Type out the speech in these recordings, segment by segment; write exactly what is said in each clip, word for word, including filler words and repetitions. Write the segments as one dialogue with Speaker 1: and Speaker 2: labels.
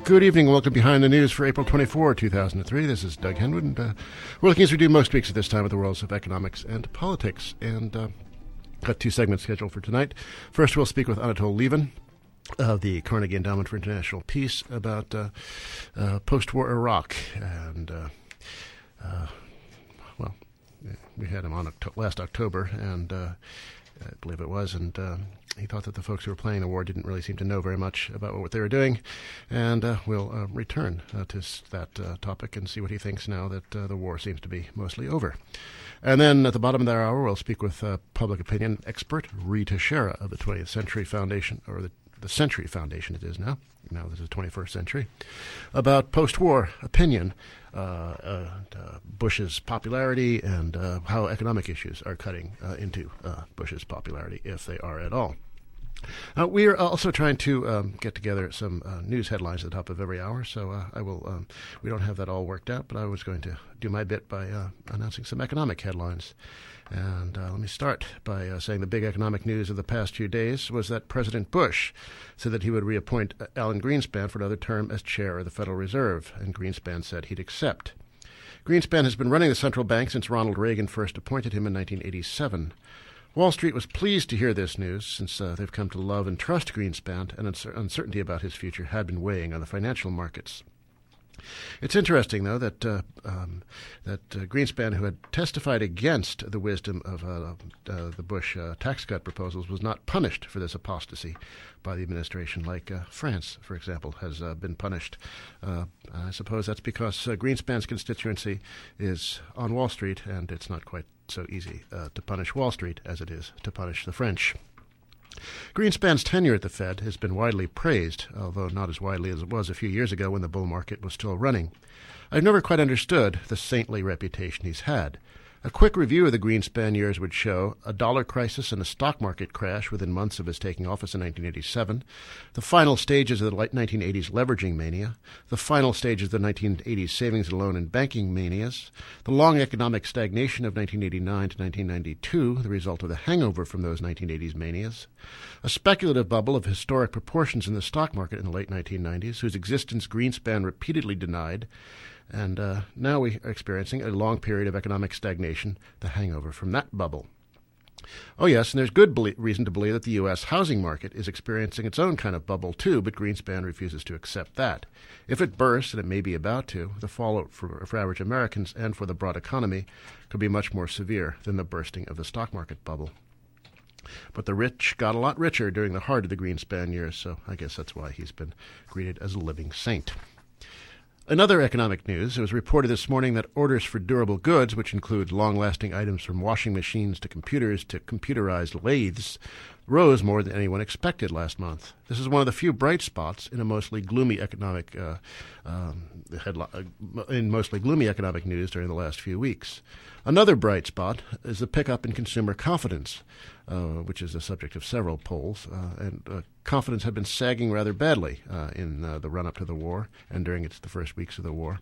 Speaker 1: Good evening and welcome Behind the News for April twenty-fourth, two thousand three. This is Doug Henwood, and uh, we're looking as we do most weeks at this time at the worlds of economics and politics. And uh, got two segments scheduled for tonight. First, we'll speak with Anatol Lieven of the Carnegie Endowment for International Peace about uh, uh, post-war Iraq. And, uh, uh, well, we had him on Octo- last October, and uh, I believe it was, and uh, he thought that the folks who were playing the war didn't really seem to know very much about what they were doing. And uh, we'll uh, return uh, to that uh, topic and see what he thinks now that uh, the war seems to be mostly over. And then at the bottom of the hour, we'll speak with uh, public opinion expert Rita Shera of the twentieth Century Foundation, or the, the Century Foundation it is now. Now this is twenty-first century, about post-war opinion, uh, uh, uh, Bush's popularity, and uh, how economic issues are cutting uh, into uh, Bush's popularity, if they are at all. Uh, we are also trying to um, get together some uh, news headlines at the top of every hour, so uh, I will. Um, we don't have that all worked out, but I was going to do my bit by uh, announcing some economic headlines. And uh, let me start by uh, saying the big economic news of the past few days was that President Bush said that he would reappoint Alan Greenspan for another term as chair of the Federal Reserve, and Greenspan said he'd accept. Greenspan has been running the central bank since Ronald Reagan first appointed him in nineteen eighty-seven. Wall Street was pleased to hear this news, since uh, they've come to love and trust Greenspan, and uncer- uncertainty about his future had been weighing on the financial markets. It's interesting, though, that uh, um, that uh, Greenspan, who had testified against the wisdom of uh, uh, the Bush uh, tax cut proposals, was not punished for this apostasy by the administration, like uh, France, for example, has uh, been punished. Uh, I suppose that's because uh, Greenspan's constituency is on Wall Street, and it's not quite so easy uh, to punish Wall Street as it is to punish the French. Greenspan's tenure at the Fed has been widely praised, although not as widely as it was a few years ago when the bull market was still running. I've never quite understood the saintly reputation he's had. A quick review of the Greenspan years would show a dollar crisis and a stock market crash within months of his taking office in nineteen eighty-seven, the final stages of the late nineteen eighties leveraging mania, the final stages of the nineteen eighties savings and loan and banking manias, the long economic stagnation of nineteen eighty-nine to nineteen ninety-two, the result of the hangover from those nineteen eighties manias, a speculative bubble of historic proportions in the stock market in the late nineteen nineties, whose existence Greenspan repeatedly denied, and uh, now we are experiencing a long period of economic stagnation, the hangover from that bubble. Oh, yes, and there's good belie- reason to believe that the U S housing market is experiencing its own kind of bubble, too, but Greenspan refuses to accept that. If it bursts, and it may be about to, the fallout for, for average Americans and for the broad economy could be much more severe than the bursting of the stock market bubble. But the rich got a lot richer during the heart of the Greenspan years, so I guess that's why he's been greeted as a living saint. In other economic news, it was reported this morning that orders for durable goods, which include long-lasting items from washing machines to computers to computerized lathes, rose more than anyone expected last month. This is one of the few bright spots in a mostly gloomy economic uh, um, headli- uh, in mostly gloomy economic news during the last few weeks. Another bright spot is the pickup in consumer confidence, uh, which is the subject of several polls, uh, and uh, confidence had been sagging rather badly uh, in uh, the run-up to the war and during its the first weeks of the war.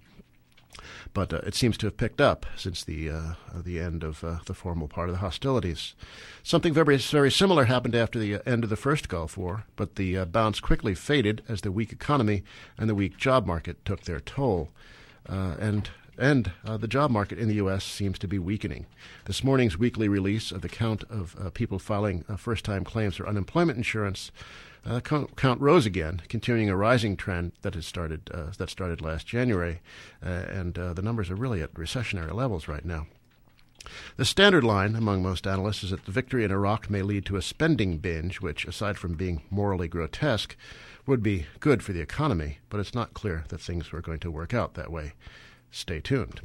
Speaker 1: But uh, it seems to have picked up since the uh, the end of uh, the formal part of the hostilities. Something very very similar happened after the uh, end of the first Gulf War, but the uh, bounce quickly faded as the weak economy and the weak job market took their toll. Uh, and and uh, the job market in the U S seems to be weakening. This morning's weekly release of the count of uh, people filing uh, first-time claims for unemployment insurance Uh, count rose again, continuing a rising trend that has started uh, that started last January, uh, and uh, the numbers are really at recessionary levels right now. The standard line among most analysts is that the victory in Iraq may lead to a spending binge, which, aside from being morally grotesque, would be good for the economy, but it's not clear that things are going to work out that way. Stay tuned.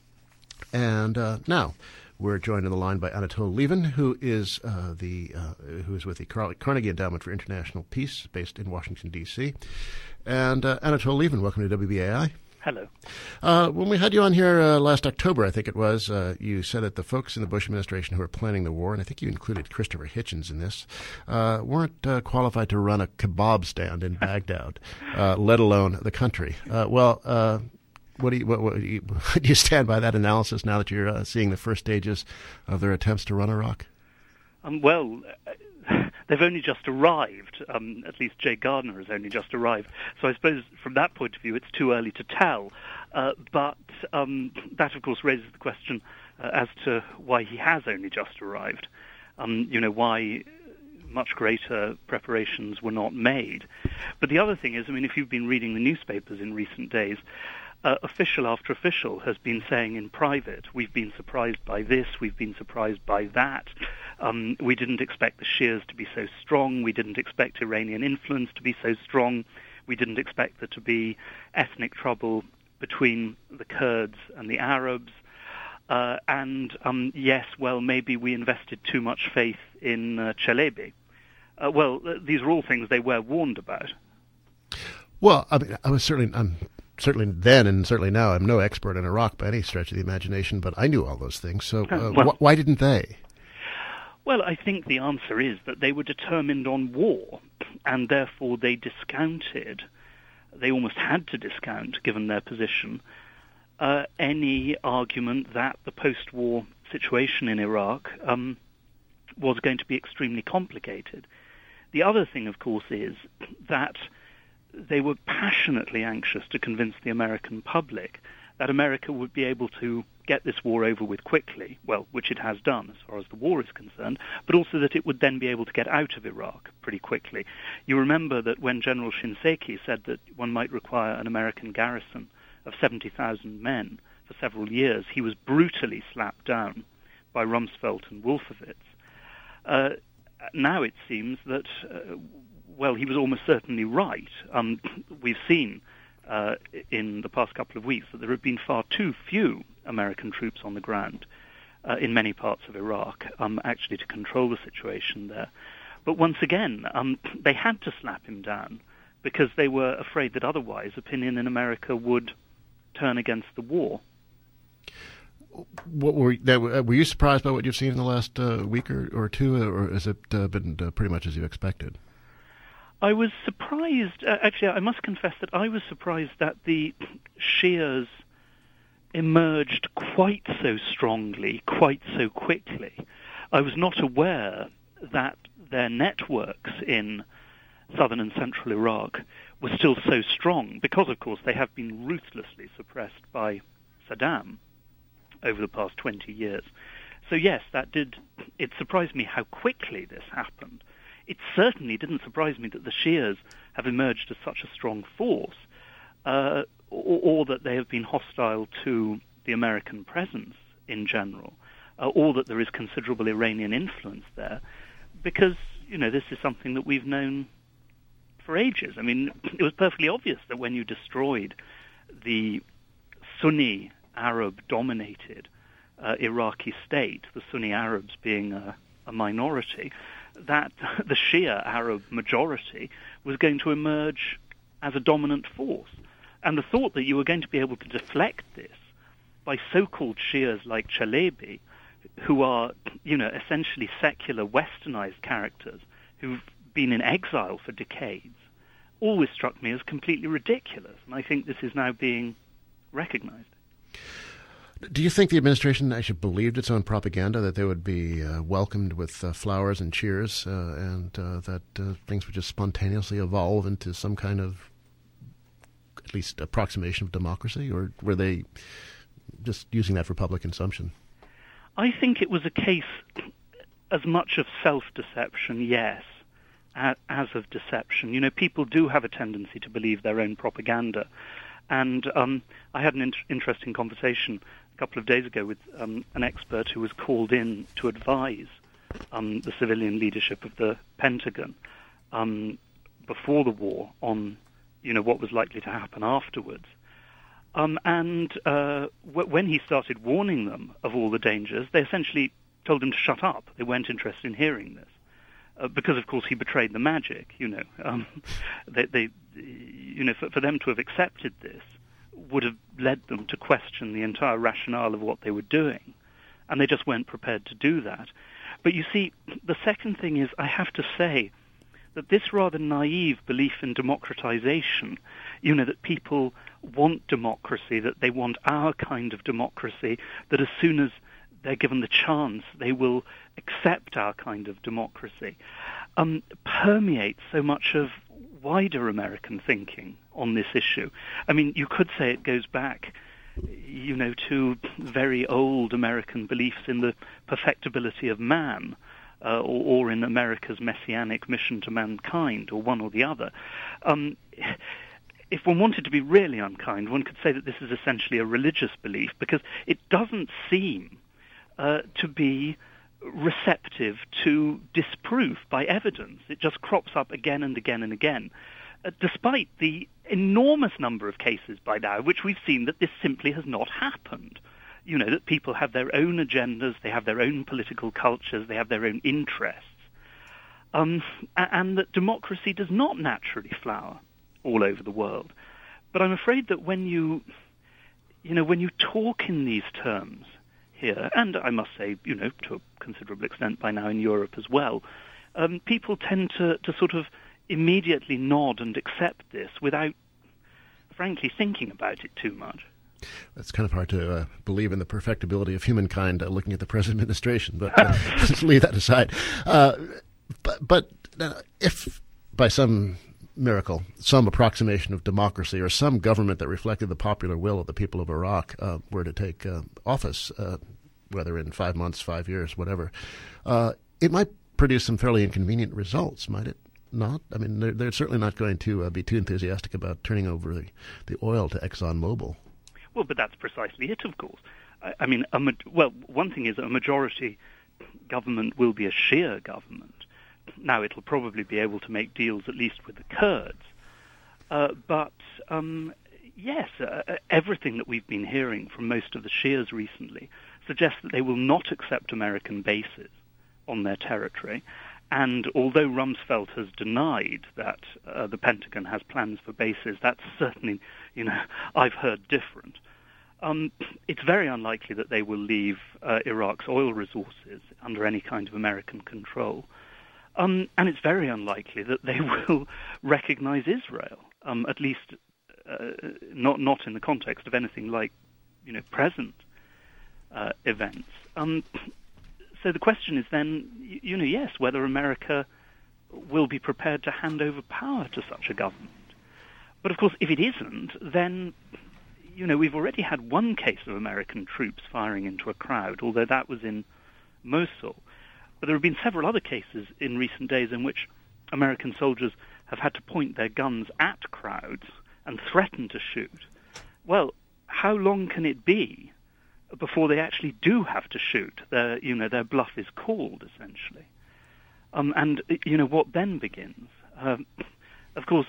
Speaker 1: And uh, now, we're joined on the line by Anatol Lieven, who is uh, the uh, who is with the Car- Carnegie Endowment for International Peace, based in Washington, D C And uh, Anatol Lieven, welcome to W B A I.
Speaker 2: Hello.
Speaker 1: Uh, when we had you on here uh, last October, I think it was, uh, you said that the folks in the Bush administration who were planning the war, and I think you included Christopher Hitchens in this, uh, weren't uh, qualified to run a kebab stand in Baghdad, uh, let alone the country. Uh, well, uh, what do you, what, what do you, do you stand by that analysis now that you're uh, seeing the first stages of their attempts to run Iraq?
Speaker 2: Um, well, uh, they've only just arrived. Um, at least Jay Gardner has only just arrived. So I suppose from that point of view, it's too early to tell. Uh, but um, that, of course, raises the question uh, as to why he has only just arrived. Um, you know, why much greater preparations were not made. But the other thing is, I mean, if you've been reading the newspapers in recent days, Uh, official after official has been saying in private, we've been surprised by this, we've been surprised by that, um, we didn't expect the Shias to be so strong, we didn't expect Iranian influence to be so strong, we didn't expect there to be ethnic trouble between the Kurds and the Arabs, uh, and um, yes, well, maybe we invested too much faith in uh, Chalebi. Uh, well, uh, these are all things they were warned about.
Speaker 1: Well, I mean, I was certainly... I'm Certainly then and certainly now, I'm no expert in Iraq by any stretch of the imagination, but I knew all those things. So uh, well, wh- why didn't they?
Speaker 2: Well, I think the answer is that they were determined on war, and therefore they discounted, they almost had to discount, given their position, uh, any argument that the post-war situation in Iraq um, was going to be extremely complicated. The other thing, of course, is that they were passionately anxious to convince the American public that America would be able to get this war over with quickly, well, which it has done as far as the war is concerned, but also that it would then be able to get out of Iraq pretty quickly. You remember that when General Shinseki said that one might require an American garrison of seventy thousand men for several years, he was brutally slapped down by Rumsfeld and Wolfowitz. Uh, now it seems that uh, well, he was almost certainly right. Um, we've seen uh, in the past couple of weeks that there have been far too few American troops on the ground uh, in many parts of Iraq, um, actually to control the situation there. But once again, um, they had to slap him down because they were afraid that otherwise opinion in America would turn against the war.
Speaker 1: What were, were you surprised by what you've seen in the last uh, week or, or two, or has it uh, been uh, pretty much as you expected?
Speaker 2: I was surprised, uh, actually I must confess that I was surprised that the Shias emerged quite so strongly, quite so quickly. I was not aware that their networks in southern and central Iraq were still so strong, because of course they have been ruthlessly suppressed by Saddam over the past twenty years. So yes, that did, it surprised me how quickly this happened. It certainly didn't surprise me that the Shias have emerged as such a strong force, uh, or, or that they have been hostile to the American presence in general, uh, or that there is considerable Iranian influence there, because, you know, this is something that we've known for ages. I mean, it was perfectly obvious that when you destroyed the Sunni Arab-dominated uh, Iraqi state, the Sunni Arabs being a, a minority, that the Shia Arab majority was going to emerge as a dominant force. And the thought that you were going to be able to deflect this by so-called Shias like Chalebi, who are, you know, essentially secular westernized characters who've been in exile for decades, always struck me as completely ridiculous. And I think this is now being recognized.
Speaker 1: Do you think the administration actually believed its own propaganda, that they would be uh, welcomed with uh, flowers and cheers, uh, and uh, that uh, things would just spontaneously evolve into some kind of, at least, approximation of democracy? Or were they just using that for public consumption?
Speaker 2: I think it was a case as much of self-deception, yes, as of deception. You know, people do have a tendency to believe their own propaganda. And um, I had an in- interesting conversation a couple of days ago with um, an expert who was called in to advise um, the civilian leadership of the Pentagon um, before the war on, you know, what was likely to happen afterwards. Um, and uh, w- when he started warning them of all the dangers, they essentially told him to shut up. They weren't interested in hearing this. Uh, because, of course, he betrayed the magic, you know. Um, they, they, you know, for, for them to have accepted this would have led them to question the entire rationale of what they were doing, and they just weren't prepared to do that. But you see, the second thing is, I have to say that this rather naive belief in democratization, you know, that people want democracy, that they want our kind of democracy, that as soon as they're given the chance, they will accept our kind of democracy, um, permeates so much of wider American thinking on this issue. I mean, you could say it goes back, you know, to very old American beliefs in the perfectibility of man, uh, or, or in America's messianic mission to mankind, or one or the other. Um, if one wanted to be really unkind, one could say that this is essentially a religious belief, because it doesn't seem uh, to be receptive to disproof by evidence. It just crops up again and again and again, uh, despite the enormous number of cases by now which we've seen that this simply has not happened. You know, that people have their own agendas, they have their own political cultures, they have their own interests, um, and that democracy does not naturally flower all over the world. But I'm afraid that when you, you know, when you talk in these terms here, and I must say, you know, to a considerable extent by now in Europe as well, um, people tend to, to sort of immediately nod and accept this without, frankly, thinking about it too much.
Speaker 1: It's kind of hard to uh, believe in the perfectibility of humankind uh, looking at the present administration, but uh, let's leave that aside. Uh, but but uh, if by some miracle, some approximation of democracy or some government that reflected the popular will of the people of Iraq uh, were to take uh, office, uh, whether in five months, five years, whatever, uh, it might produce some fairly inconvenient results, might it not? I mean, they're, they're certainly not going to uh, be too enthusiastic about turning over the, the oil to ExxonMobil.
Speaker 2: Well, but that's precisely it, of course. I, I mean, a, well, one thing is a majority government will be a Shia government. Now, it'll probably be able to make deals at least with the Kurds. Uh, but, um, yes, uh, everything that we've been hearing from most of the Shias recently suggests that they will not accept American bases on their territory. And although Rumsfeld has denied that uh, the Pentagon has plans for bases, that's certainly, you know, I've heard different. Um, it's very unlikely that they will leave uh, Iraq's oil resources under any kind of American control. Um, and it's very unlikely that they will recognize Israel, um, at least uh, not not in the context of anything like, you know, present uh, events. Um, so the question is then, you, you know, yes, whether America will be prepared to hand over power to such a government. But of course, if it isn't, then, you know, we've already had one case of American troops firing into a crowd, although that was in Mosul. But there have been several other cases in recent days in which American soldiers have had to point their guns at crowds and threaten to shoot. Well, how long can it be before they actually do have to shoot? Their, you know, their bluff is called, essentially. Um, and, you know, what then begins? Um, of course,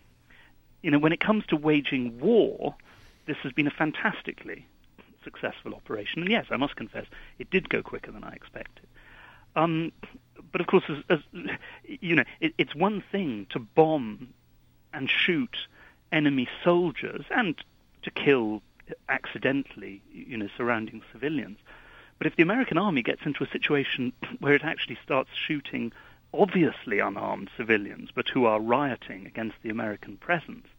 Speaker 2: you know, when it comes to waging war, this has been a fantastically successful operation. And yes, I must confess, it did go quicker than I expected. Um, but of course, as, as, you know, it, it's one thing to bomb and shoot enemy soldiers and to kill accidentally, you know, surrounding civilians. But if the American army gets into a situation where it actually starts shooting obviously unarmed civilians, but who are rioting against the American presence,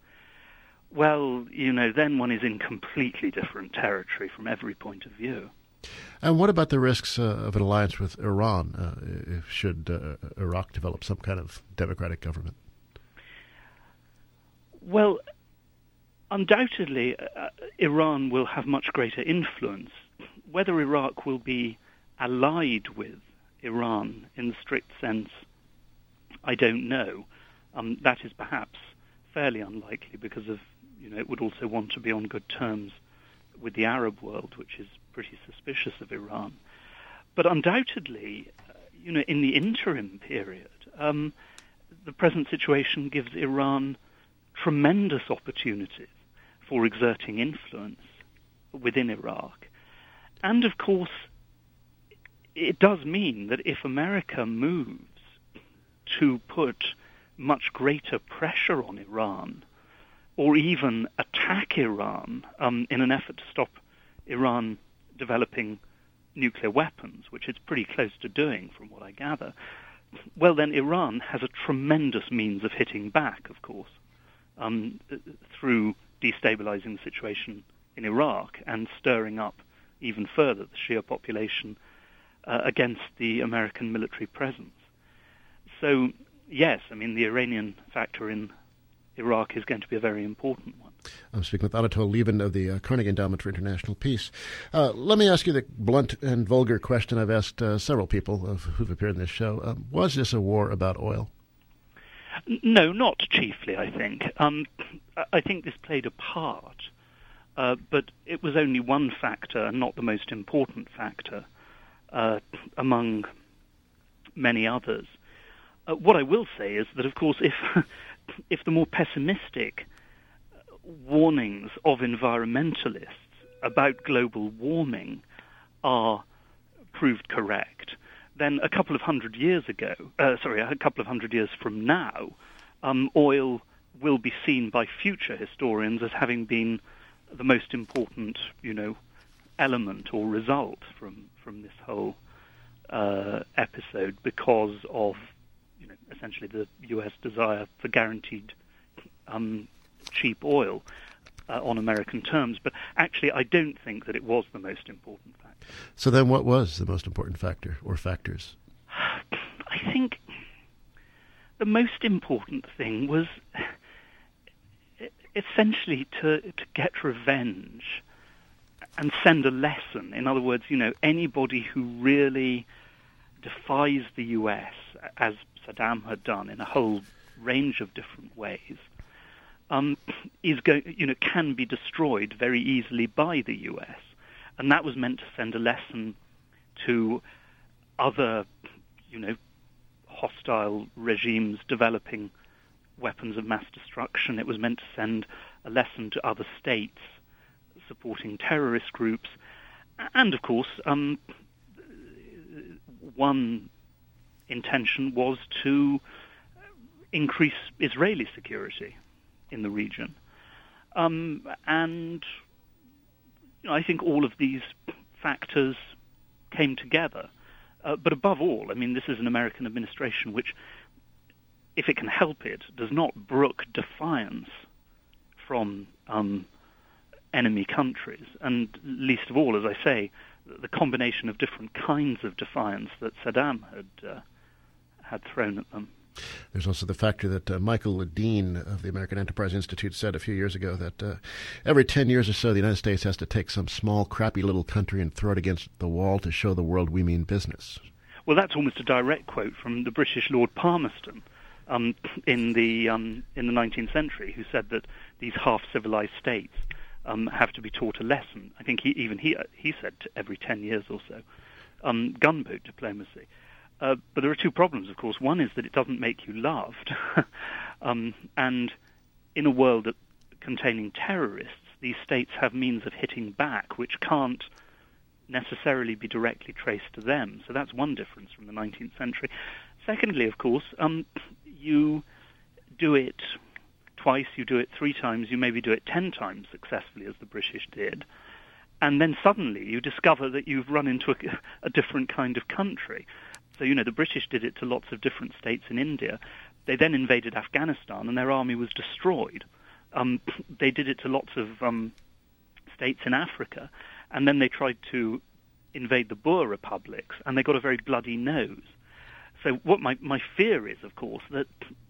Speaker 2: well, you know, then one is in completely different territory from every point of view.
Speaker 1: And what about the risks uh, of an alliance with Iran, uh, if, should uh, Iraq develop some kind of democratic government?
Speaker 2: Well, undoubtedly, uh, Iran will have much greater influence. Whether Iraq will be allied with Iran in the strict sense, I don't know. Um, that is perhaps fairly unlikely because of, you know, it would also want to be on good terms with the Arab world, which is pretty suspicious of Iran. But undoubtedly, uh, you know, in the interim period, um, the present situation gives Iran tremendous opportunities for exerting influence within Iraq. And of course, it does mean that if America moves to put much greater pressure on Iran, or even attack Iran um, in an effort to stop Iran developing nuclear weapons, which it's pretty close to doing from what I gather, well then Iran has a tremendous means of hitting back, of course, um, through destabilizing the situation in Iraq and stirring up even further the Shia population uh, against the American military presence. So, yes, I mean, the Iranian factor in Iraq is going to be a very important one.
Speaker 1: I'm speaking with Anatol Lieven of the uh, Carnegie Endowment for International Peace. Uh, let me ask you the blunt and vulgar question I've asked uh, several people of, who've appeared in this show. Um, was this a war about oil?
Speaker 2: No, not chiefly, I think. Um, I think this played a part, uh, but it was only one factor and not the most important factor uh, among many others. Uh, what I will say is that, of course, if if the more pessimistic warnings of environmentalists about global warming are proved correct, then a couple of hundred years ago, uh, sorry, a couple of hundred years from now, um, oil will be seen by future historians as having been the most important, you know, element or result from from this whole uh, episode, because of, you know, essentially the U S desire for guaranteed um, cheap oil uh, on American terms. But actually, I don't think that it was the most important factor.
Speaker 1: So then what was the most important factor or factors?
Speaker 2: I think the most important thing was essentially to, to get revenge and send a lesson. In other words, you know, anybody who really defies the U S, as Saddam had done in a whole range of different ways, um, is going, you know, can be destroyed very easily by the U S. And that was meant to send a lesson to other, you know, hostile regimes developing weapons of mass destruction. It was meant to send a lesson to other states supporting terrorist groups. And, of course, um, one intention was to increase Israeli security in the region. Um, and you know, I think all of these factors came together. Uh, but above all, I mean, this is an American administration which, if it can help it, does not brook defiance from um, enemy countries. And least of all, as I say, the combination of different kinds of defiance that Saddam had uh, had thrown at them.
Speaker 1: There's also the factor that uh, Michael Ledeen of the American Enterprise Institute said a few years ago that uh, every ten years or so the United States has to take some small, crappy little country and throw it against the wall to show the world we mean business.
Speaker 2: Well, that's almost a direct quote from the British Lord Palmerston um, in the um, in the nineteenth century, who said that these half-civilized states um, have to be taught a lesson. I think he, even he he said every ten years or so, um, gunboat diplomacy. Uh, but there are two problems, of course. One is that it doesn't make you loved. um, and in a world that, containing terrorists, these states have means of hitting back which can't necessarily be directly traced to them. So that's one difference from the nineteenth century. Secondly, of course, um, you do it twice, you do it three times, you maybe do it ten times successfully, as the British did. And then suddenly you discover that you've run into a, a different kind of country. So, you know, the British did it to lots of different states in India. They then invaded Afghanistan, and their army was destroyed. Um, they did it to lots of um, states in Africa, and then they tried to invade the Boer republics, and they got a very bloody nose. So what my, my fear is, of course, that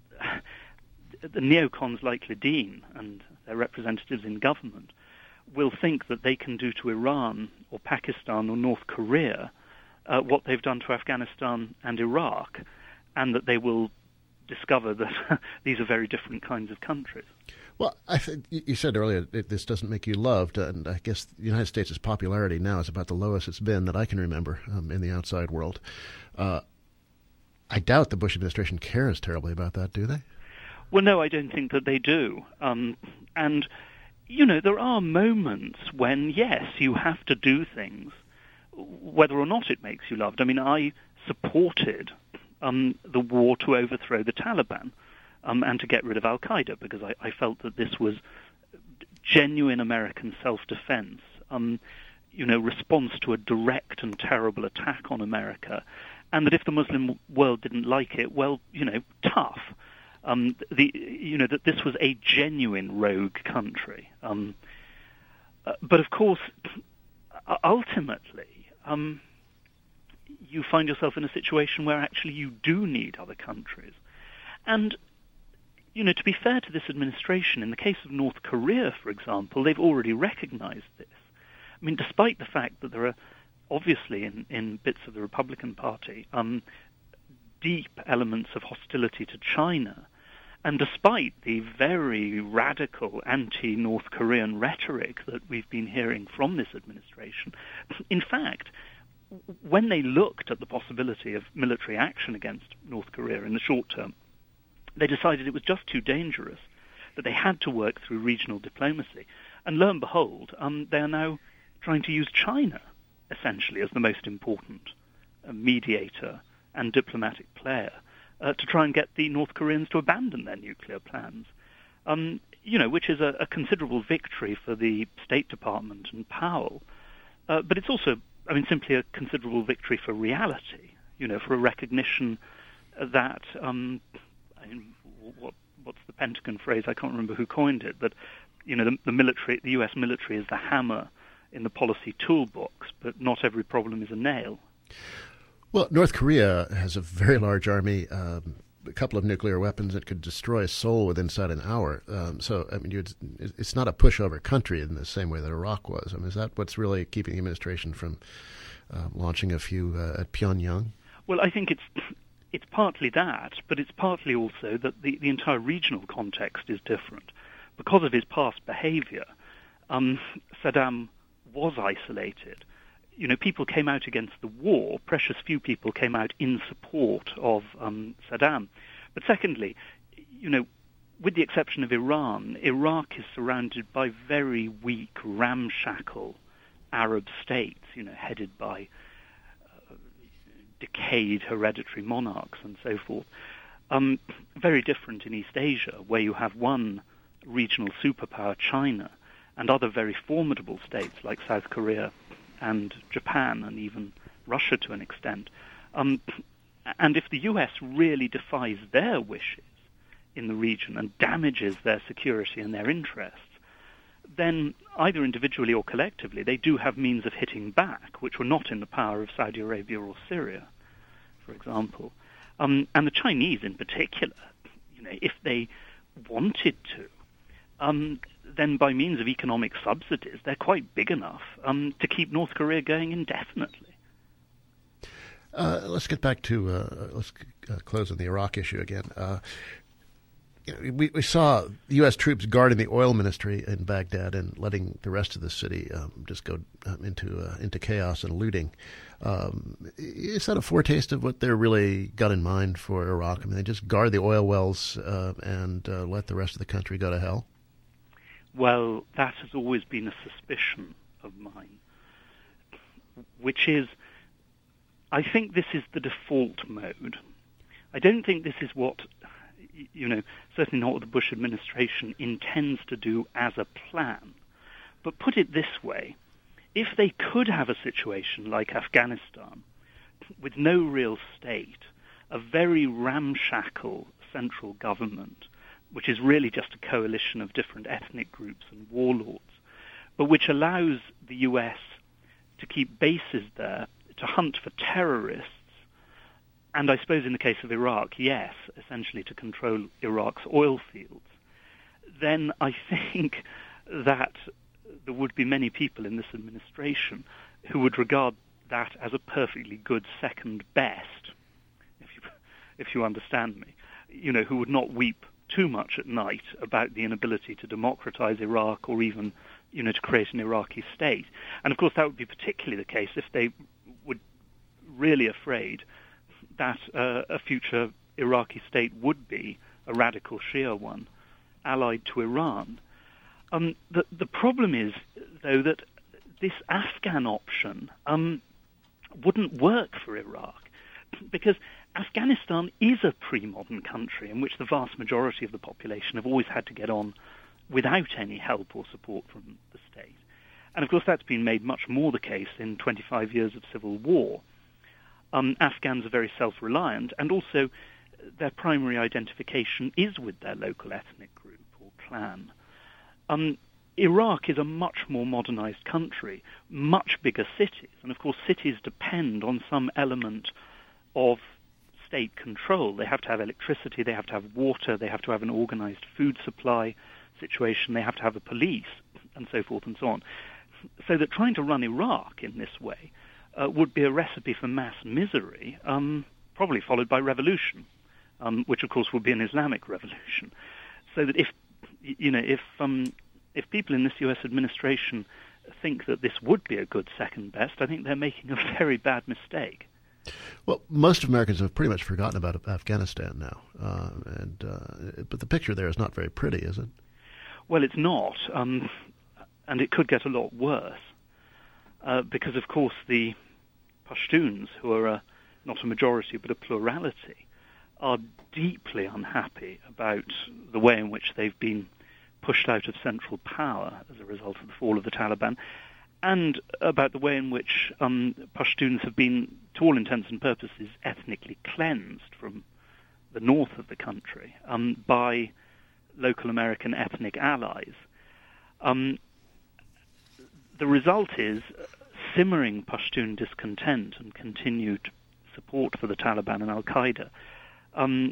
Speaker 2: the neocons like Ledeen and their representatives in government will think that they can do to Iran or Pakistan or North Korea Uh, what they've done to Afghanistan and Iraq, and that they will discover that these are very different kinds of countries.
Speaker 1: Well, I th- you said earlier that this doesn't make you loved, and I guess the United States' popularity now is about the lowest it's been that I can remember um, in the outside world. Uh, I doubt the Bush administration cares terribly about that, do they?
Speaker 2: Well, no, I don't think that they do. Um, and, you know, there are moments when, yes, you have to do things whether or not it makes you loved. I mean, I supported um, the war to overthrow the Taliban um, and to get rid of Al-Qaeda, because I, I felt that this was genuine American self-defense, um, you know, response to a direct and terrible attack on America, and that if the Muslim world didn't like it, well, you know, tough. Um, the, you know, that this was a genuine rogue country. Um, uh, but of course, uh, ultimately, um, you find yourself in a situation where actually you do need other countries. And, you know, to be fair to this administration, in the case of North Korea, for example, they've already recognized this. I mean, despite the fact that there are obviously in, in bits of the Republican Party um, deep elements of hostility to China, and despite the very radical anti-North Korean rhetoric that we've been hearing from this administration, in fact, when they looked at the possibility of military action against North Korea in the short term, they decided it was just too dangerous, that they had to work through regional diplomacy. And lo and behold, um, they are now trying to use China, essentially, as the most important uh, mediator and diplomatic player uh, to try and get the North Koreans to abandon their nuclear plans. Um, you know, which is a, a considerable victory for the State Department and Powell. Uh, but it's also, I mean, simply a considerable victory for reality, you know, for a recognition that, um, I mean, what, what's the Pentagon phrase? I can't remember who coined it, but, you know, the, the military, the U S military is the hammer in the policy toolbox, but not every problem is a nail.
Speaker 1: Well, North Korea has a very large army, um, a couple of nuclear weapons that could destroy Seoul within inside an hour. Um, so, I mean, you'd, it's not a pushover country in the same way that Iraq was. I mean, is that what's really keeping the administration from uh, launching a few uh, at Pyongyang?
Speaker 2: Well, I think it's it's partly that, but it's partly also that the, the entire regional context is different. Because of his past behavior, um, Saddam was isolated. You know, people came out against the war. Precious few people came out in support of um, Saddam. But secondly, you know, with the exception of Iran, Iraq is surrounded by very weak, ramshackle Arab states, you know, headed by uh, decayed hereditary monarchs and so forth. Um, very different in East Asia, where you have one regional superpower, China, and other very formidable states like South Korea and Japan and even Russia to an extent. Um, and if the U S really defies their wishes in the region and damages their security and their interests, then either individually or collectively they do have means of hitting back, which were not in the power of Saudi Arabia or Syria, for example. Um, and the Chinese in particular, you know, if they wanted to, um, then by means of economic subsidies, they're quite big enough um, to keep North Korea going indefinitely.
Speaker 1: Uh, let's get back to, uh, let's uh, close on the Iraq issue again. Uh, you know, we, we saw U S troops guarding the oil ministry in Baghdad and letting the rest of the city um, just go um, into uh, into chaos and looting. Um, is that a foretaste of what they're really got in mind for Iraq? I mean, they just guard the oil wells uh, and uh, let the rest of the country go to hell?
Speaker 2: Well, that has always been a suspicion of mine, which is, I think this is the default mode. I don't think this is what, you know, certainly not what the Bush administration intends to do as a plan. But put it this way, if they could have a situation like Afghanistan, with no real state, a very ramshackle central government, which is really just a coalition of different ethnic groups and warlords, but which allows the U S to keep bases there, to hunt for terrorists, and I suppose in the case of Iraq, yes, essentially to control Iraq's oil fields, then I think that there would be many people in this administration who would regard that as a perfectly good second best, if you, if you understand me, you know, who would not weep too much at night about the inability to democratize Iraq or even, you know, to create an Iraqi state. And of course that would be particularly the case if they were really afraid that uh, a future Iraqi state would be a radical Shia one, allied to Iran. Um, the, the problem is, though, that this Afghan option um, wouldn't work for Iraq, because Afghanistan is a pre-modern country in which the vast majority of the population have always had to get on without any help or support from the state. And of course that's been made much more the case in twenty-five years of civil war. Um, Afghans are very self-reliant, and also their primary identification is with their local ethnic group or clan. Um, Iraq is a much more modernized country, much bigger cities, and of course cities depend on some element of state control. They have to have electricity, they have to have water, they have to have an organized food supply situation, they have to have a police, and so forth and so on. So that trying to run Iraq in this way uh, would be a recipe for mass misery, um, probably followed by revolution, um, which of course would be an Islamic revolution. So that if, you know, if um, if people in this U S administration think that this would be a good second best, I think they're making a very bad mistake.
Speaker 1: Well, most Americans have pretty much forgotten about Afghanistan now, uh, and uh, but the picture there is not very pretty, is it?
Speaker 2: Well, it's not, um, and it could get a lot worse, uh, because of course the Pashtuns, who are a, not a majority but a plurality, are deeply unhappy about the way in which they've been pushed out of central power as a result of the fall of the Taliban, and about the way in which um, Pashtuns have been, to all intents and purposes, ethnically cleansed from the north of the country um, by local American ethnic allies. Um, the result is simmering Pashtun discontent and continued support for the Taliban and Al-Qaeda. Um,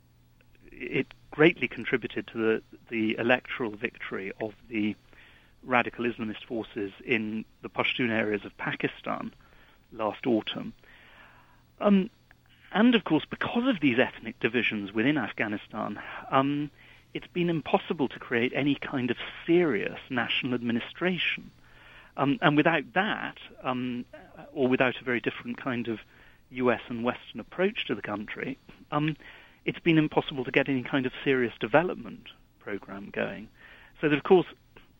Speaker 2: it greatly contributed to the, the electoral victory of the radical Islamist forces in the Pashtun areas of Pakistan last autumn. Um, and, of course, because of these ethnic divisions within Afghanistan, um, it's been impossible to create any kind of serious national administration. Um, and without that, um, or without a very different kind of U S and Western approach to the country, um, it's been impossible to get any kind of serious development program going. So that, of course,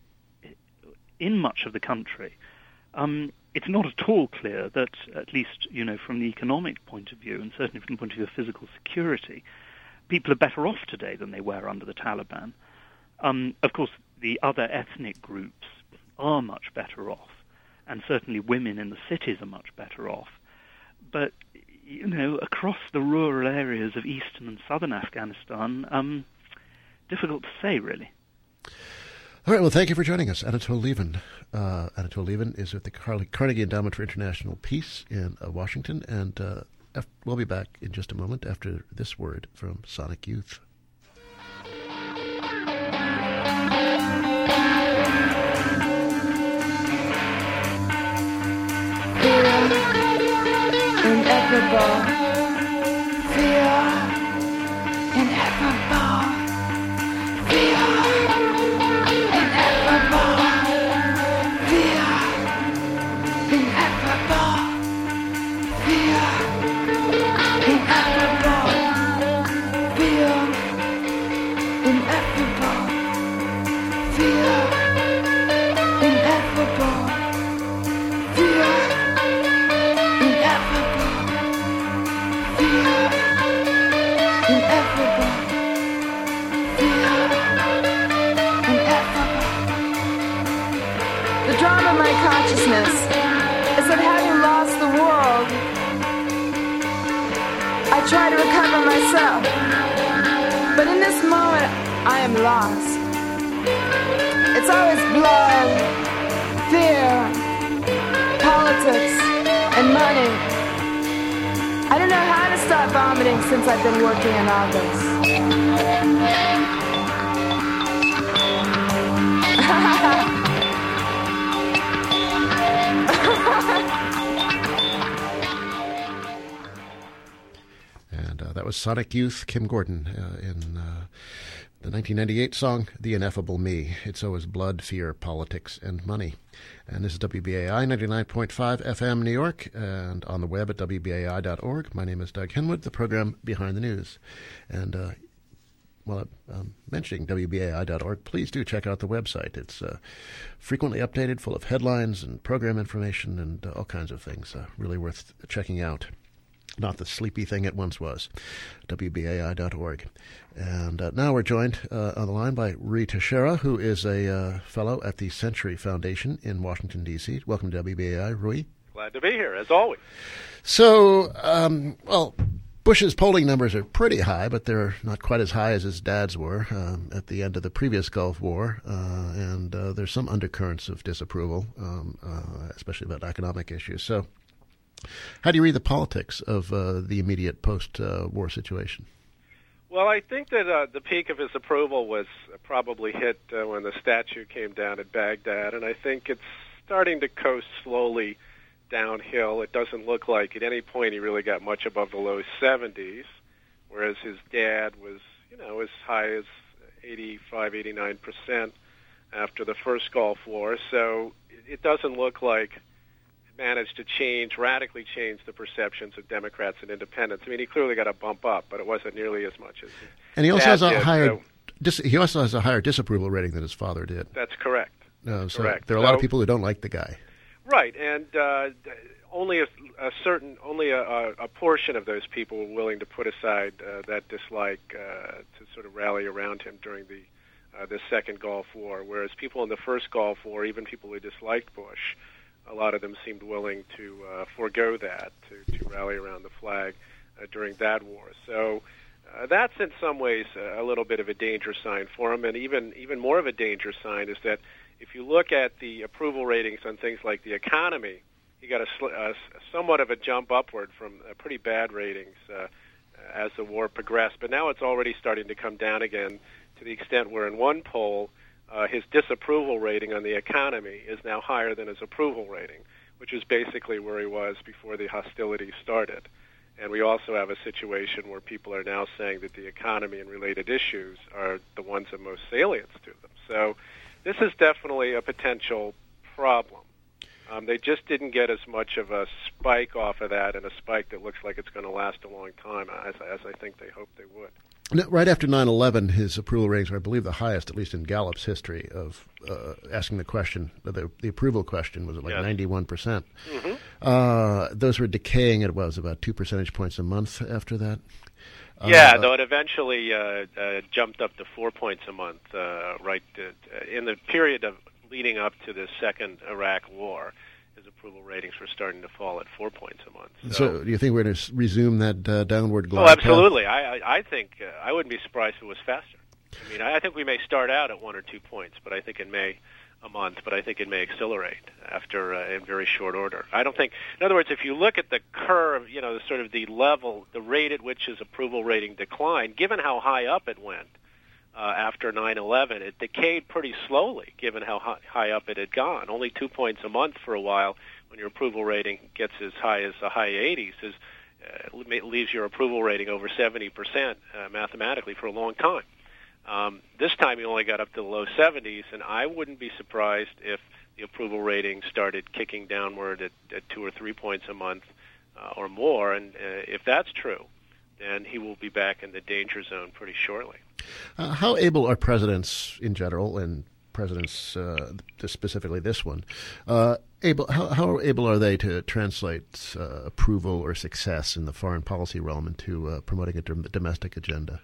Speaker 2: in much of the country, um, it's not at all clear that, at least, you know, from the economic point of view, and certainly from the point of view of physical security, people are better off today than they were under the Taliban. Um, of course, the other ethnic groups are much better off, and certainly women in the cities are much better off. But, you know, across the rural areas of eastern and southern Afghanistan, um, difficult to say, really.
Speaker 1: All right, well, thank you for joining us. Anatol Lieven. Uh, Anatol Lieven is with the Car- Carnegie Endowment for International Peace in uh, Washington, and uh, af- we'll be back in just a moment after this word from Sonic Youth.
Speaker 3: Ineffable, fear, ineffable, fear, ineffable, fear, ineffable, fear, ineffable, fear, ineffable, fear, ineffable, fear. The drama of my consciousness is that having lost the world, I try to recover myself. But in this moment, I am lost. It's always blood, fear, politics, and money. I don't know how to stop vomiting since I've been working in all this.
Speaker 1: And uh, that was Sonic Youth, Kim Gordon, uh, in uh, the nineteen ninety-eight song, The Ineffable Me. It's always blood, fear, politics, and money. And this is W B A I ninety-nine point five F M New York, and on the web at W B A I dot org. My name is Doug Henwood, the program Behind the News. And uh, while I'm mentioning W B A I dot org, please do check out the website. It's uh, frequently updated, full of headlines and program information and uh, all kinds of things. Uh, really worth checking out. Not the sleepy thing it once was. W B A I dot org. And uh, now we're joined uh, on the line by Rui Teixeira, who is a uh, fellow at the Century Foundation in Washington, D C Welcome to W B A I, Rui.
Speaker 4: Glad to be here, as always.
Speaker 1: So, um, well, Bush's polling numbers are pretty high, but they're not quite as high as his dad's were um, at the end of the previous Gulf War, uh, and uh, there's some undercurrents of disapproval, um, uh, especially about economic issues. So how do you read the politics of uh, the immediate post-war uh, situation?
Speaker 4: Well, I think that uh, the peak of his approval was probably hit uh, when the statue came down at Baghdad, and I think it's starting to coast slowly downhill. It doesn't look like at any point he really got much above the low seventies, whereas his dad was, you know, as high as eighty-five, eighty-nine percent after the first Gulf War. So it doesn't look like it managed to change, radically change the perceptions of Democrats and independents. I mean, he clearly got a bump up, but it wasn't nearly as much as his
Speaker 1: And he also
Speaker 4: dad
Speaker 1: has a
Speaker 4: did,
Speaker 1: higher
Speaker 4: so
Speaker 1: dis- he also has a higher disapproval rating than his father did.
Speaker 4: that's correct.
Speaker 1: Uh, so
Speaker 4: correct.
Speaker 1: there are a lot of
Speaker 4: So-
Speaker 1: people who don't like the guy.
Speaker 4: Right, and uh, only a, a certain, only a, a, a portion of those people were willing to put aside uh, that dislike uh, to sort of rally around him during the uh, the second Gulf War. Whereas people in the first Gulf War, even people who disliked Bush, a lot of them seemed willing to uh, forego that to, to rally around the flag uh, during that war. So uh, that's in some ways a little bit of a danger sign for him, and even even more of a danger sign is that if you look at the approval ratings on things like the economy, you got a, sl- a somewhat of a jump upward from uh, pretty bad ratings uh, as the war progressed. But now it's already starting to come down again to the extent where in one poll, uh, his disapproval rating on the economy is now higher than his approval rating, which is basically where he was before the hostilities started. And we also have a situation where people are now saying that the economy and related issues are the ones of most salience to them. So this is definitely a potential problem. Um, they just didn't get as much of a spike off of that, and a spike that looks like it's going to last a long time, as, as I think they hoped they would.
Speaker 1: Now, right after nine eleven, his approval ratings were, I believe, the highest, at least in Gallup's history, of uh, asking the question, the, the approval question was at like
Speaker 4: yes.
Speaker 1: ninety-one percent.
Speaker 4: Mm-hmm.
Speaker 1: Uh, those were decaying at, what was about two percentage points a month after that?
Speaker 4: Yeah,
Speaker 1: uh,
Speaker 4: though it eventually uh, uh, jumped up to four points a month, uh, right to, uh, in the period of leading up to the second Iraq War. His approval ratings were starting to fall at four points a month. So,
Speaker 1: So, do you think we're going to resume that uh, downward glide
Speaker 4: oh, absolutely.
Speaker 1: path?
Speaker 4: I, I, I think uh, I wouldn't be surprised if it was faster. I mean, I, I think we may start out at one or two points, but I think it may a month, but I think it may accelerate after uh, in very short order. I don't think, in other words, if you look at the curve, you know, the sort of the level, the rate at which his approval rating declined, given how high up it went uh, after nine eleven, it decayed pretty slowly, given how high, high up it had gone. Only two points a month for a while when your approval rating gets as high as the high eighties is uh, leaves your approval rating over seventy percent uh, mathematically for a long time. Um, this time he only got up to the low seventies, and I wouldn't be surprised if the approval rating started kicking downward at, at two or three points a month uh, or more. And uh, if that's true, then he will be back in the danger zone pretty shortly.
Speaker 1: Uh, how able are presidents in general, and presidents uh, specifically this one, uh, able? How, how able are they to translate uh, approval or success in the foreign policy realm into uh, promoting a dom- domestic agenda?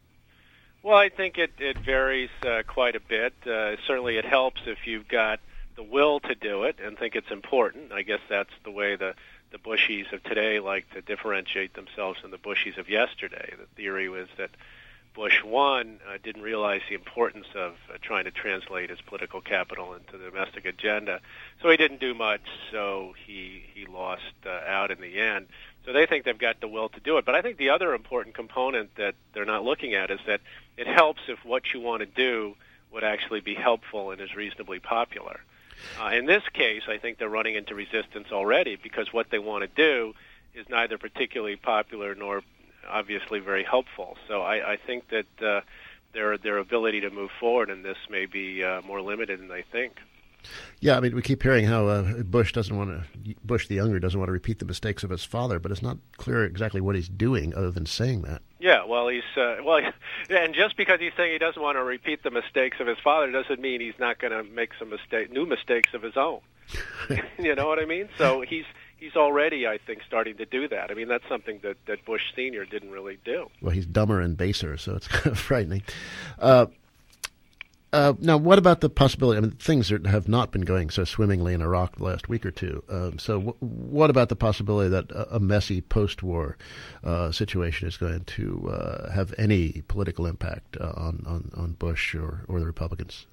Speaker 4: Well, I think it, it varies uh, quite a bit. Uh, certainly it helps if you've got the will to do it and think it's important. I guess that's the way the, the Bushies of today like to differentiate themselves from the Bushies of yesterday. The theory was that Bush one uh, didn't realize the importance of uh, trying to translate his political capital into the domestic agenda, so he didn't do much, so he, he lost uh, out in the end. So they think they've got the will to do it. But I think the other important component that they're not looking at is that it helps if what you want to do would actually be helpful and is reasonably popular. Uh, in this case, I think they're running into resistance already because what they want to do is neither particularly popular nor obviously very helpful. So I, I think that uh, their their ability to move forward in this may be uh, more limited than they think.
Speaker 1: Yeah, I mean, we keep hearing how uh, Bush doesn't want to, Bush the younger doesn't want to repeat the mistakes of his father, but it's not clear exactly what he's doing other than saying that.
Speaker 4: Yeah, well, he's uh, well, and just because he's saying he doesn't want to repeat the mistakes of his father doesn't mean he's not going to make some mistake, new mistakes of his own. You know what I mean? So he's he's already, I think, starting to do that. I mean, that's something that, that Bush Senior didn't really do.
Speaker 1: Well, he's dumber and baser, so it's kind of frightening. Uh, Uh, now, what about the possibility? I mean, things are, have not been going so swimmingly in Iraq the last week or two. Um, so, w- what about the possibility that a, a messy post-war uh, situation is going to uh, have any political impact uh, on, on, on Bush or, or the Republicans?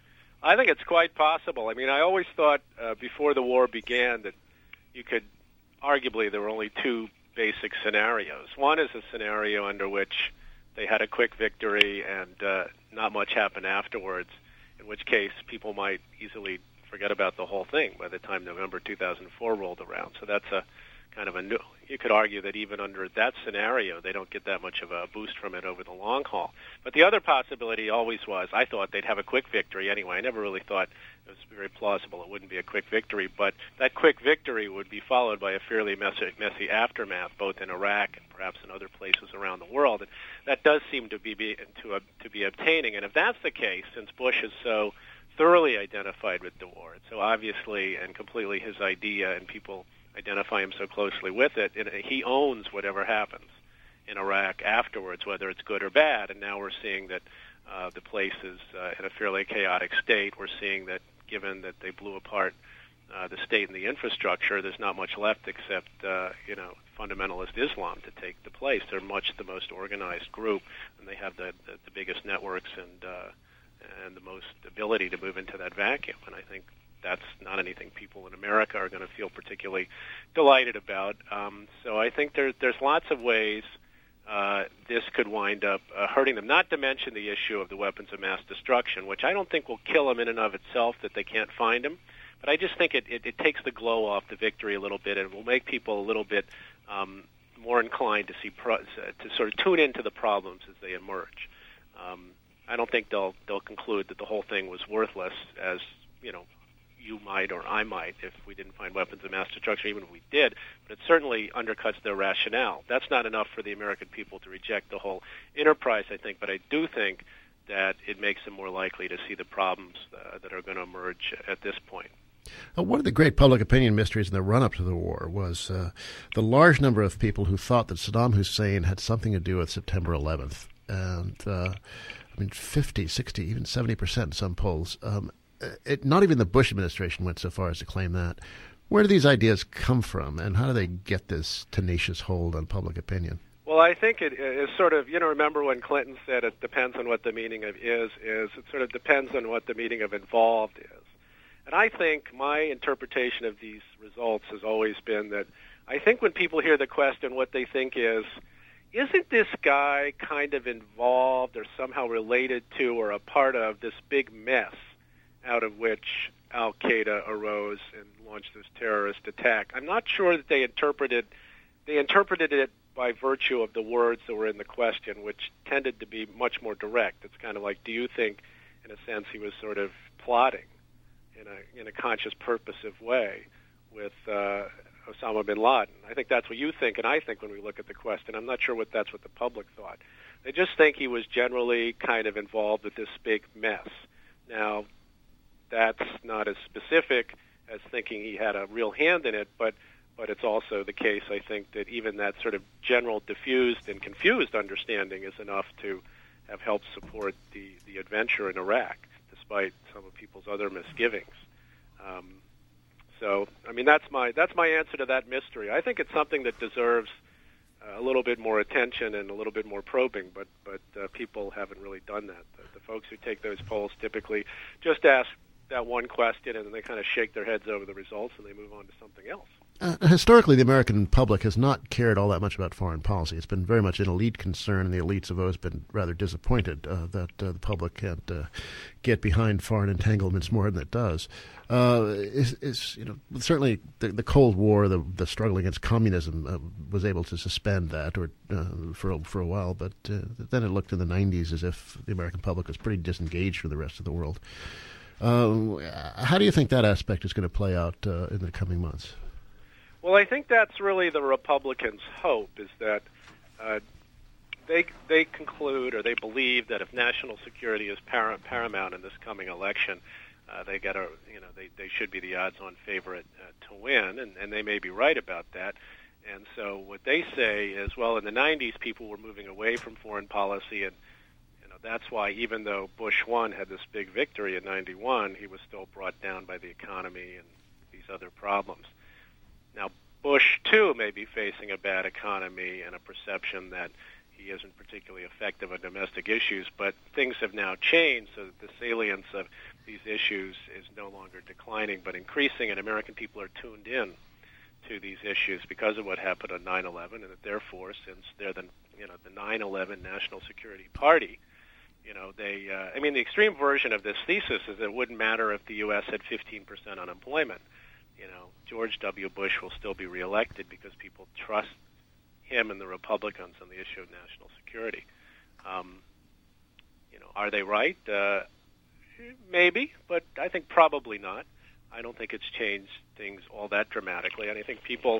Speaker 4: I think it's quite possible. I mean, I always thought uh, before the war began that you could, arguably, there were only two basic scenarios. One is a scenario under which they had a quick victory and uh, not much happened afterwards, in which case people might easily forget about the whole thing by the time November two thousand four rolled around. So that's a kind of a new, you could argue that even under that scenario, they don't get that much of a boost from it over the long haul. But the other possibility always was, I thought they'd have a quick victory anyway. I never really thought it was very plausible it wouldn't be a quick victory, but that quick victory would be followed by a fairly messy, messy aftermath, both in Iraq and perhaps in other places around the world. And that does seem to be, be to, uh, to be obtaining. And if that's the case, since Bush is so thoroughly identified with the war, it's so obviously and completely his idea, and people identify him so closely with it, it, he owns whatever happens in Iraq afterwards, whether it's good or bad. And now we're seeing that uh, the place is uh, in a fairly chaotic state. We're seeing that given that they blew apart uh, the state and the infrastructure, there's not much left except, uh, you know, fundamentalist Islam to take the place. They're much the most organized group, and they have the, the, the biggest networks and, uh, and the most ability to move into that vacuum. And I think that's not anything people in America are going to feel particularly delighted about. Um, so I think there, there's lots of ways uh, this could wind up uh, hurting them, not to mention the issue of the weapons of mass destruction, which I don't think will kill them in and of itself, that they can't find them. But I just think it, it, it takes the glow off the victory a little bit, and will make people a little bit um, more inclined to see pro- to sort of tune into the problems as they emerge. Um, I don't think they'll they'll conclude that the whole thing was worthless, as you know, you might or I might if we didn't find weapons of mass destruction, even if we did, but it certainly undercuts their rationale. That's not enough for the American people to reject the whole enterprise, I think, but I do think that it makes them more likely to see the problems uh, that are going to emerge at this point.
Speaker 1: Uh, one of the great public opinion mysteries in the run-up to the war was uh, the large number of people who thought that Saddam Hussein had something to do with September eleventh. And, uh, I mean, fifty, sixty, even seventy percent in some polls. Um, It, not even the Bush administration went so far as to claim that. Where do these ideas come from, and how do they get this tenacious hold on public opinion?
Speaker 4: Well, I think it is sort of, you know, remember when Clinton said it depends on what the meaning of is is, it sort of depends on what the meaning of involved is. And I think my interpretation of these results has always been that I think when people hear the question, what they think is, isn't this guy kind of involved or somehow related to or a part of this big mess out of which Al-Qaeda arose and launched this terrorist attack? I'm not sure that they interpreted they interpreted it by virtue of the words that were in the question, which tended to be much more direct. It's kind of like, do you think, in a sense, he was sort of plotting in a in a conscious, purposive way with uh, Osama bin Laden? I think that's what you think, and I think when we look at the question. I'm not sure what that's what the public thought. They just think he was generally kind of involved with this big mess. Now, that's not as specific as thinking he had a real hand in it, but but it's also the case, I think, that even that sort of general diffused and confused understanding is enough to have helped support the, the adventure in Iraq, despite some of people's other misgivings. Um, so, I mean, that's my that's my answer to that mystery. I think it's something that deserves uh, a little bit more attention and a little bit more probing, but but uh, people haven't really done that. The, the folks who take those polls typically just ask that one question, and then they kind of shake their heads over the results, and they move on to something else.
Speaker 1: Uh, historically, the American public has not cared all that much about foreign policy. It's been very much an elite concern, and the elites have always been rather disappointed uh, that uh, the public can't uh, get behind foreign entanglements more than it does. Uh, is, is, you know, certainly the, the Cold War, the, the struggle against communism, uh, was able to suspend that or uh, for for a while, but uh, then it looked in the nineties as if the American public was pretty disengaged from the rest of the world. Uh, how do you think that aspect is going to play out uh, in the coming months?
Speaker 4: Well, I think that's really the Republicans' hope, is that uh, they they conclude or they believe that if national security is par- paramount in this coming election, uh, they got a you know they, they should be the odds-on favorite uh, to win, and, and they may be right about that. And so what they say is, well, in the nineties, people were moving away from foreign policy, and you know know, that's why even though Bush one had this big victory in ninety-one, he was still brought down by the economy and these other problems. Now, Bush two may be facing a bad economy and a perception that he isn't particularly effective on domestic issues, but things have now changed so that the salience of these issues is no longer declining but increasing, and American people are tuned in to these issues because of what happened on nine eleven, and that therefore, since they're the you know the nine eleven National Security Party, you know they uh, I mean the extreme version of this thesis is it wouldn't matter if the U S had fifteen percent unemployment. You know, George W. Bush will still be reelected because people trust him and the Republicans on the issue of national security. Um, you know, are they right? Uh, maybe, but I think probably not. I don't think it's changed things all that dramatically, and I think people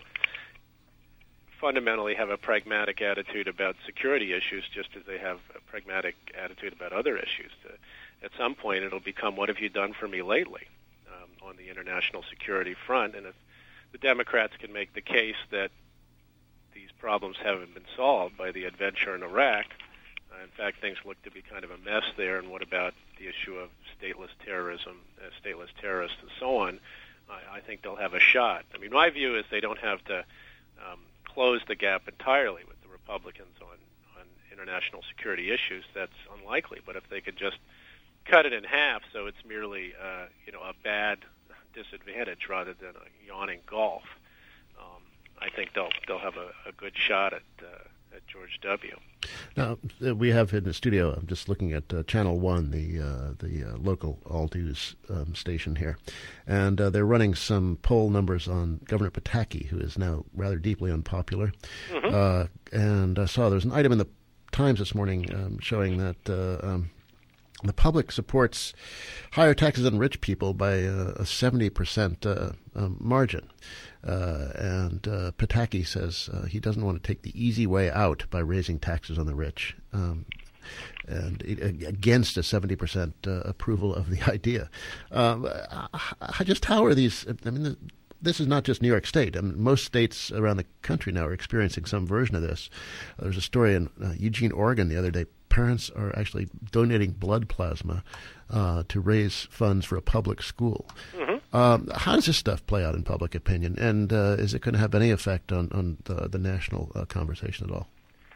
Speaker 4: fundamentally have a pragmatic attitude about security issues just as they have a pragmatic attitude about other issues. Uh, at some point, it'll become, what have you done for me lately um, on the international security front? And if the Democrats can make the case that these problems haven't been solved by the adventure in Iraq. Uh, in fact, things look to be kind of a mess there. And what about the issue of stateless terrorism, uh, stateless terrorists, and so on? I, I think they'll have a shot. I mean, my view is they don't have to um, close the gap entirely with the Republicans on, on international security issues. That's unlikely. But if they could just cut it in half so it's merely, uh, you know, a bad disadvantage rather than a yawning gulf, um, I think they'll they'll have a, a good shot at uh, at George W.
Speaker 1: Now uh, we have in the studio. I'm just looking at uh, Channel One, the uh, the uh, local all news um, station here, and uh, they're running some poll numbers on Governor Pataki, who is now rather deeply unpopular. Mm-hmm. Uh, and I saw there's an item in the Times this morning um, showing that Uh, um, the public supports higher taxes on rich people by uh, a seventy percent uh, um, margin. Uh, and uh, Pataki says uh, he doesn't want to take the easy way out by raising taxes on the rich, um, and it, against a seventy percent uh, approval of the idea. Um, I, just how are these? I mean, this is not just New York State. I mean, most states around the country now are experiencing some version of this. Uh, there's a story in uh, Eugene, Oregon, the other day. Parents are actually donating blood plasma uh, to raise funds for a public school. Mm-hmm. Um, how does this stuff play out in public opinion, and uh, is it going to have any effect on, on the, the national uh, conversation at all?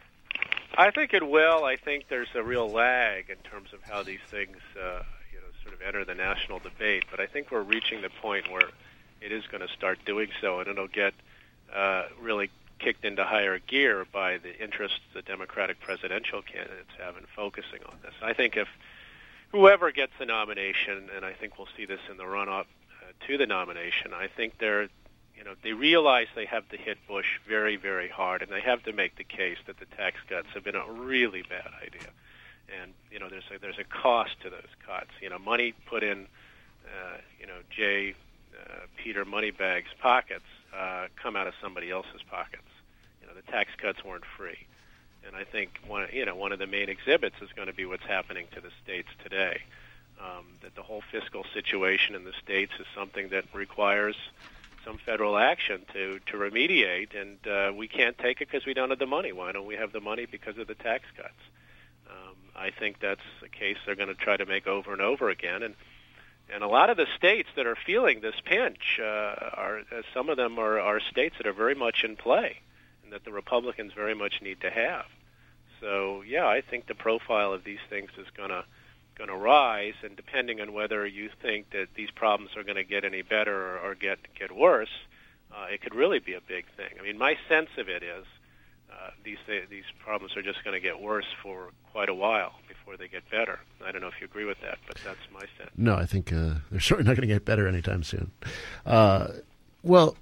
Speaker 4: I think it will. I think there's a real lag in terms of how these things uh, you know, sort of enter the national debate, but I think we're reaching the point where it is going to start doing so, and it'll get uh, really kicked into higher gear by the interest the Democratic presidential candidates have in focusing on this. I think if whoever gets the nomination, and I think we'll see this in the run-up uh, to the nomination, I think they're, you know, they realize they have to hit Bush very, very hard, and they have to make the case that the tax cuts have been a really bad idea. And, you know, there's a, there's a cost to those cuts. You know, money put in, uh, you know, J. Uh, Peter Moneybags' pockets uh, come out of somebody else's pockets. You know, the tax cuts weren't free. And I think one, you know, one of the main exhibits is going to be what's happening to the states today. Um, that the whole fiscal situation in the states is something that requires some federal action to, to remediate, and uh, we can't take it because we don't have the money. Why don't we have the money? Because of the tax cuts. Um, I think that's a case they're going to try to make over and over again. And and a lot of the states that are feeling this pinch, uh, are uh, some of them are, are states that are very much in play, and that the Republicans very much need to have. So, yeah, I think the profile of these things is going to going to rise, and depending on whether you think that these problems are going to get any better or, or get get worse, uh, it could really be a big thing. I mean, my sense of it is uh, these these problems are just going to get worse for quite a while before they get better. I don't know if you agree with that, but that's my sense.
Speaker 1: No, I think uh, they're certainly not going to get better anytime soon. Uh, well,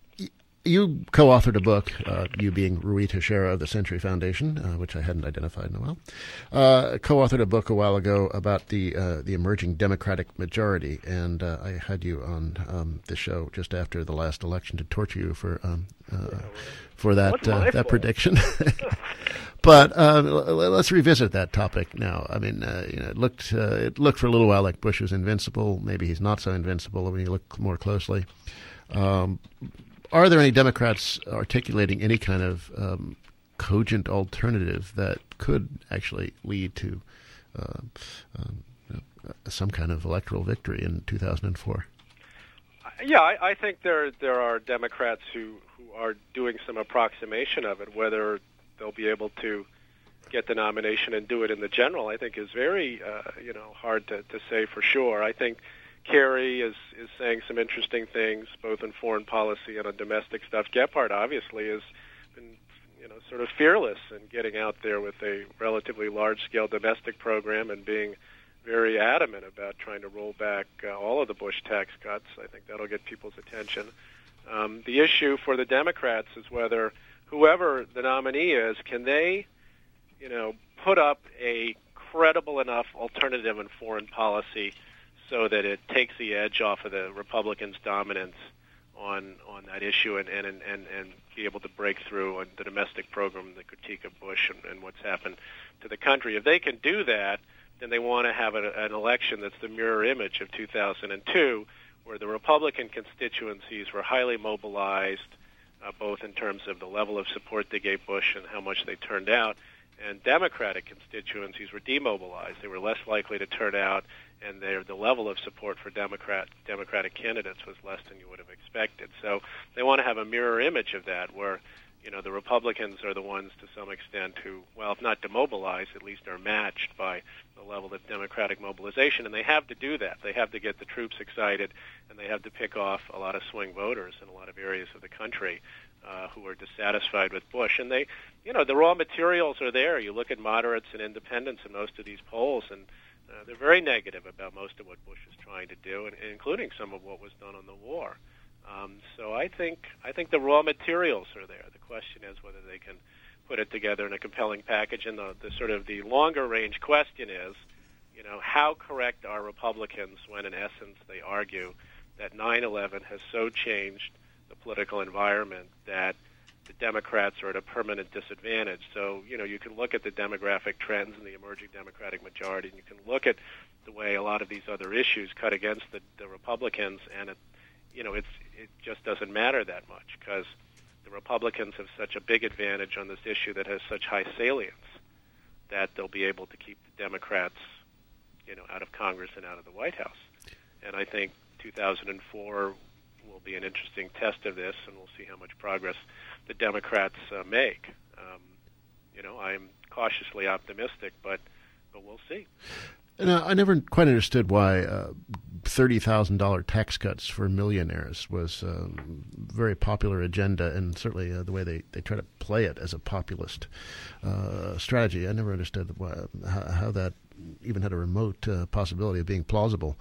Speaker 1: you co-authored a book, uh, you being Rui Teixeira of the Century Foundation, uh, which I hadn't identified in a while. Uh, co-authored a book a while ago about the uh, the emerging Democratic majority, and uh, I had you on um, the show just after the last election to torture you for um, uh, for that uh, that prediction. But uh, let's revisit that topic now. I mean, uh, you know, it looked uh, it looked for a little while like Bush was invincible. Maybe he's not so invincible when you look more closely. Um, Are there any Democrats articulating any kind of um, cogent alternative that could actually lead to uh, um, some kind of electoral victory in two thousand four.
Speaker 4: Yeah, I, I think there there are Democrats who, who are doing some approximation of it. Whether they'll be able to get the nomination and do it in the general, I think is very uh, you know hard to, to say for sure. I think Kerry is, is saying some interesting things, both in foreign policy and on domestic stuff. Gephardt obviously has been, you know, sort of fearless in getting out there with a relatively large-scale domestic program and being very adamant about trying to roll back uh, all of the Bush tax cuts. I think that'll get people's attention. Um, the issue for the Democrats is whether whoever the nominee is, can they, you know, put up a credible enough alternative in foreign policy so that it takes the edge off of the Republicans' dominance on on that issue and, and, and, and be able to break through on the domestic program, the critique of Bush and, and what's happened to the country. If they can do that, then they want to have a, an election that's the mirror image of two thousand two, where the Republican constituencies were highly mobilized, uh, both in terms of the level of support they gave Bush and how much they turned out, and Democratic constituencies were demobilized. They were less likely to turn out, and the level of support for Democrat Democratic candidates was less than you would have expected. So they want to have a mirror image of that, where you know the Republicans are the ones to some extent who, well, if not demobilized, at least are matched by the level of Democratic mobilization, and they have to do that. They have to get the troops excited, and they have to pick off a lot of swing voters in a lot of areas of the country uh, who are dissatisfied with Bush. And they, you know, the raw materials are there. You look at moderates and independents in most of these polls, and Uh, they're very negative about most of what Bush is trying to do, and, including some of what was done on the war. Um, so I think I think the raw materials are there. The question is whether they can put it together in a compelling package. And the, the sort of the longer range question is, you know, how correct are Republicans when, in essence, they argue that nine eleven has so changed the political environment that the Democrats are at a permanent disadvantage. So, you know, you can look at the demographic trends in the emerging Democratic majority, and you can look at the way a lot of these other issues cut against the, the Republicans, and, it, you know, it's, it just doesn't matter that much because the Republicans have such a big advantage on this issue that has such high salience that they'll be able to keep the Democrats, you know, out of Congress and out of the White House. And I think two thousand four will be an interesting test of this, and we'll see how much progress the Democrats uh, make. Um, you know, I'm cautiously optimistic, but but we'll see.
Speaker 1: And uh, I never quite understood why uh, thirty thousand dollars tax cuts for millionaires was a um, very popular agenda, and certainly uh, the way they, they try to play it as a populist uh, strategy. I never understood why, how, how that even had a remote uh, possibility of being plausible.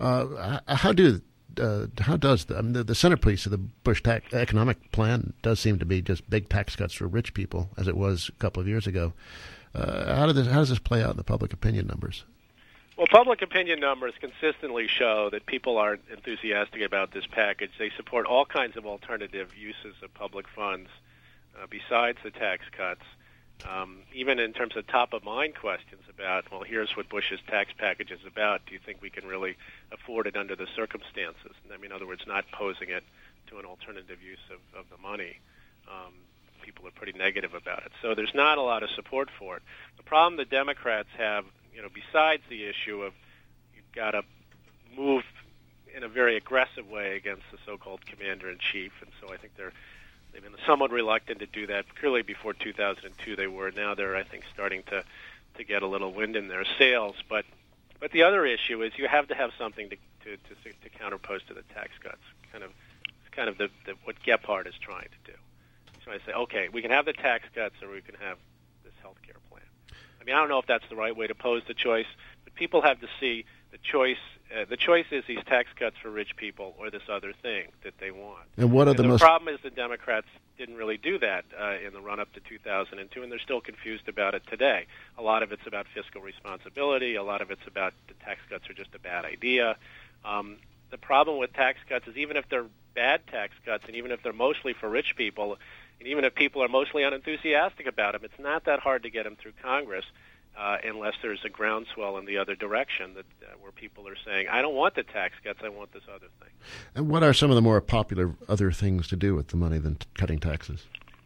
Speaker 1: Uh, how do Uh, how does the, I mean, the, the centerpiece of the Bush tax, economic plan does seem to be just big tax cuts for rich people, as it was a couple of years ago. Uh, how, did this, how does this play out in the public opinion numbers?
Speaker 4: Well, public opinion numbers consistently show that people aren't enthusiastic about this package. They support all kinds of alternative uses of public funds uh, besides the tax cuts. Um, even in terms of top-of-mind questions about, well, here's what Bush's tax package is about. Do you think we can really afford it under the circumstances? I mean, in other words, not posing it to an alternative use of, of the money. Um, people are pretty negative about it. So there's not a lot of support for it. The problem the Democrats have, you know, besides the issue of you've got to move in a very aggressive way against the so-called commander-in-chief, and so I think they're They've been somewhat reluctant to do that. Clearly, before two thousand two, they were. Now they're, I think, starting to, to get a little wind in their sails. But but the other issue is you have to have something to to, to, to counterpose to the tax cuts. Kind of, it's kind of the, the what Gephardt is trying to do. He's trying to say, okay, we can have the tax cuts, or we can have this health care plan. I mean, I don't know if that's the right way to pose the choice, but people have to see the choice. Uh, the choice is these tax cuts for rich people or this other thing that they want.
Speaker 1: And what are
Speaker 4: and
Speaker 1: the,
Speaker 4: the
Speaker 1: most...
Speaker 4: problem is the Democrats didn't really do that uh, in the run-up to two thousand two, and they're still confused about it today. A lot of it's about fiscal responsibility. A lot of it's about the tax cuts are just a bad idea. Um, the problem with tax cuts is even if they're bad tax cuts and even if they're mostly for rich people, and even if people are mostly unenthusiastic about them, it's not that hard to get them through Congress. Uh, unless there's a groundswell in the other direction that uh, where people are saying, I don't want the tax cuts, I want this other thing.
Speaker 1: And what are some of the more popular other things to do with the money than t- cutting taxes?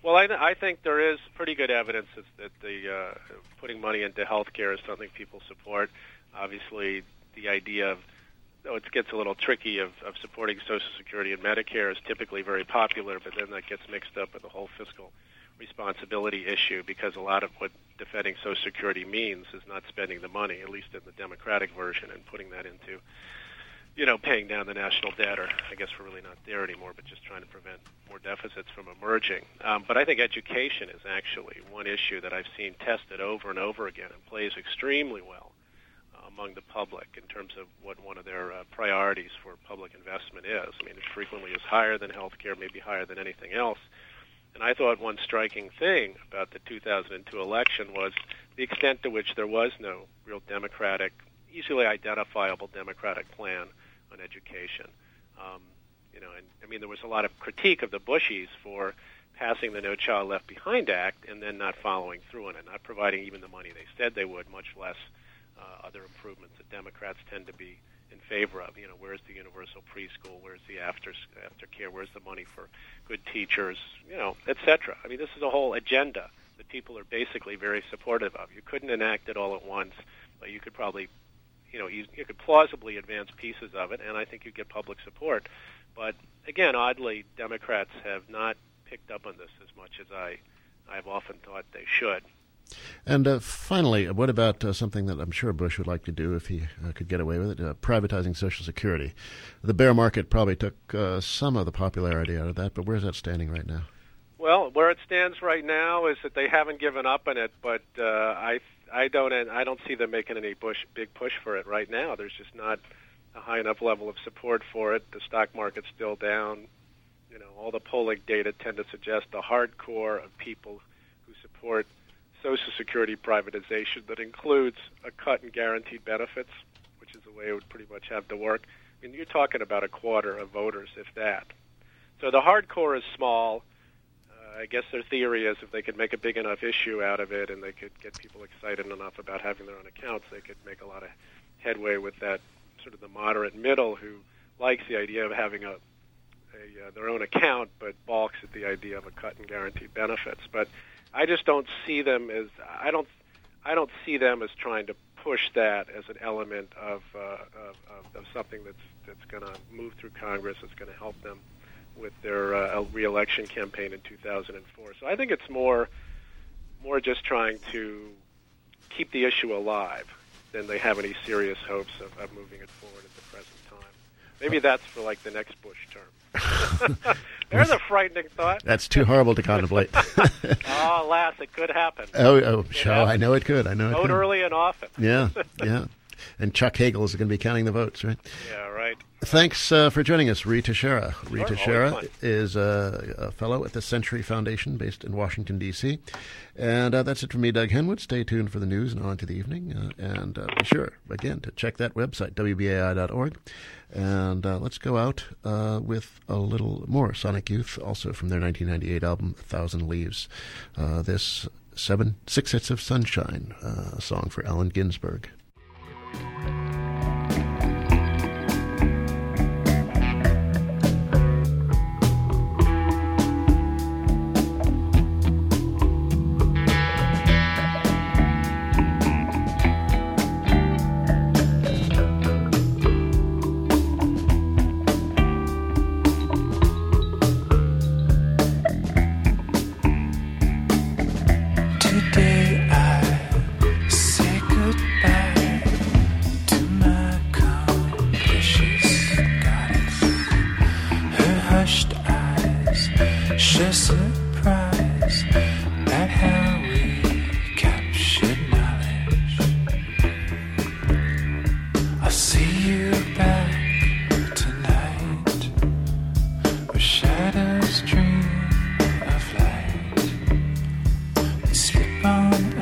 Speaker 4: Well, I, th- I think there is pretty good evidence that, that the uh, putting money into health care is something people support. Obviously, the idea of, though it gets a little tricky, of, of supporting Social Security and Medicare is typically very popular, but then that gets mixed up with the whole fiscal responsibility issue, because a lot of what defending Social Security means is not spending the money, at least in the Democratic version, and putting that into, you know, paying down the national debt, or I guess we're really not there anymore, but just trying to prevent more deficits from emerging. Um, but I think education is actually one issue that I've seen tested over and over again and plays extremely well uh, among the public in terms of what one of their uh, priorities for public investment is. I mean, it frequently is higher than health care, maybe higher than anything else. And I thought one striking thing about the two thousand two election was the extent to which there was no real democratic, easily identifiable democratic plan on education. Um, you know, and I mean, there was a lot of critique of the Bushies for passing the No Child Left Behind Act and then not following through on it, not providing even the money they said they would, much less uh, other improvements that Democrats tend to be in favor of. You know, where's the universal preschool? Where's the after aftercare? Where's the money for good teachers? You know, et cetera. I mean, this is a whole agenda that people are basically very supportive of. You couldn't enact it all at once, but you could probably, you know, you, you could plausibly advance pieces of it, and I think you'd get public support. But again, oddly, Democrats have not picked up on this as much as I, I've often thought they should.
Speaker 1: And uh, finally, what about uh, something that I'm sure Bush would like to do if he uh, could get away with it, uh, privatizing Social Security? The bear market probably took uh, some of the popularity out of that, but where's that standing right now?
Speaker 4: Well, where it stands right now is that they haven't given up on it, but uh, I I don't I don't see them making any Bush, big push for it right now. There's just not a high enough level of support for it. The stock market's still down. You know, all the polling data tend to suggest the hardcore of people who support Social Security privatization that includes a cut in guaranteed benefits, which is the way it would pretty much have to work. I mean, you're talking about a quarter of voters, if that. So the hardcore is small. Uh, I guess their theory is if they could make a big enough issue out of it and they could get people excited enough about having their own accounts, they could make a lot of headway with that sort of the moderate middle who likes the idea of having a, a uh, their own account but balks at the idea of a cut in guaranteed benefits. But I just don't see them as I don't I don't see them as trying to push that as an element of uh, of, of, of something that's that's going to move through Congress. That's going to help them with their uh, re-election campaign in two thousand four. So I think it's more more just trying to keep the issue alive than they have any serious hopes of, of moving it forward at the present time. Maybe that's for like the next Bush term. There's a frightening thought.
Speaker 1: That's too horrible to contemplate.
Speaker 4: Oh, alas, it could happen.
Speaker 1: Oh, oh sure, I know it could. I know it
Speaker 4: Vote
Speaker 1: could.
Speaker 4: early and often.
Speaker 1: Yeah, yeah. And Chuck Hagel is going to be counting the votes, right?
Speaker 4: Yeah, right.
Speaker 1: Thanks uh, for joining us, Rita Shera.
Speaker 4: Sure,
Speaker 1: Rita Shera is a, a fellow at the Century Foundation based in Washington, D C And uh, that's it from me, Doug Henwood. Stay tuned for the news and on to the evening. Uh, and uh, be sure, again, to check that website, W B A I dot org. And uh, let's go out uh, with a little more Sonic Youth, also from their nineteen ninety-eight album, A Thousand Leaves. Uh, this seven, Six Hits of Sunshine, uh, a song for Allen Ginsberg.
Speaker 5: Shadows dream of light. They slip on